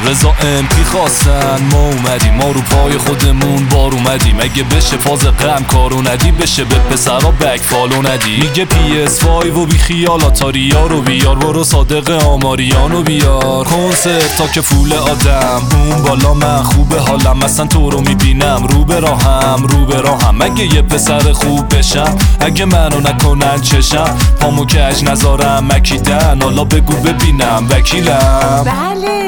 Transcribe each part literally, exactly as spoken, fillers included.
رضا ام پی خواستن ما اومدیم، ما رو پای خودمون بار اومدیم. اگه بشه فاز غم کارو ندی، بشه به پسرا بک فالو ندی. میگه پی اس فایو و بی خیالات آریا رو بیار، برو صادق آماریانو بیار. کنسرت تا که فول آدم بوم بالا، من خوبه حالم اصلا تو رو میبینم رو به راهم رو به راهم. اگه یه پسر خوب بشم، اگه منو نکنن چشم، پامو کج نذارم مکیدن، حالا بگو ببینم وکیلم. بله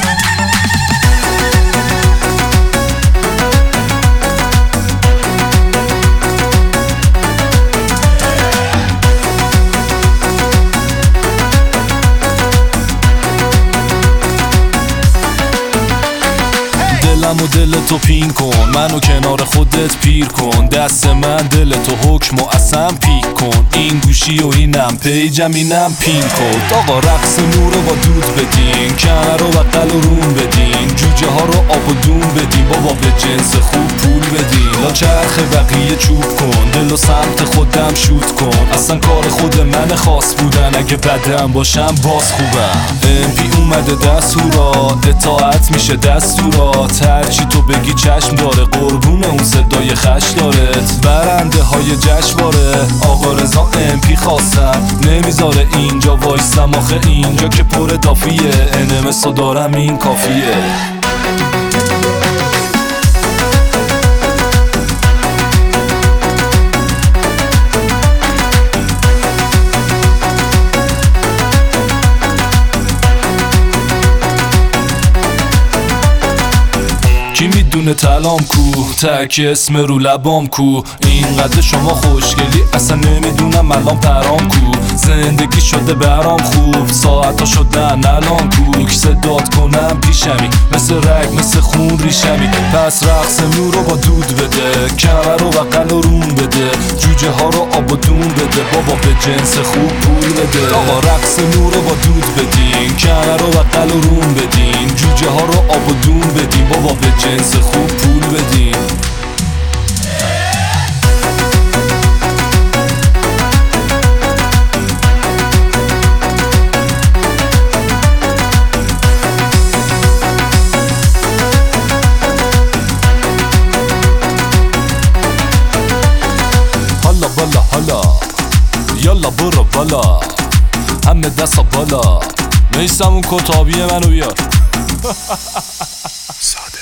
دلم و دل تو پین کن، منو کنار خودت پیر کن. دست من دل تو حکم و اصلا پیک کن. این گوشی و اینم پیجم اینم پین کن. آقا رقص نور رو با دود بدین، کنه رو بقل و روم بدین، جوجه ها رو آب و دون بدین، بابا به جنس خوب پول بدین. لا چرخ بقیه چوب کن، دل و سمت خودم شوت کن. اصلا کار خود من خاص بودن، اگه بدم باشم باز خوبم. ام پی اومده دستورا، اطاعت میشه دستورات، هرچی تو بگی چشم داره، قربون اون صدای خش دارت. برنده های جشنواره آقا رضا ام پی خواستن، نمیذاره اینجا وایستم آخه اینجا که پر دافیه. انمسو دارم این کافیه. کی میدونه تلام کو، تک اسم رو لبام کو. اینقدر شما خوشگلی اصلا نمیدونم الان پرام کو. زندگی شده برام خوب، ساعتا شدن الان کو. که صدات کنم پیشمی، مثل رگ مثل خون ریشمی. پس رقص نور رو با دود بده، کمر رو بقل و روم بده، جوجه ها رو آب و دون بده، بابا به جنس خوب پول بده. آقا رقص نور رو با دود بدین، کمر رو بقل و روم بدین، جوجه ها رو آب و دون بدین، بابا به جنس خوب پول بدین. حالا بالا حالا یالا برو بالا، همه دستا بالا. میستم اون کتابی منو بیار. ساده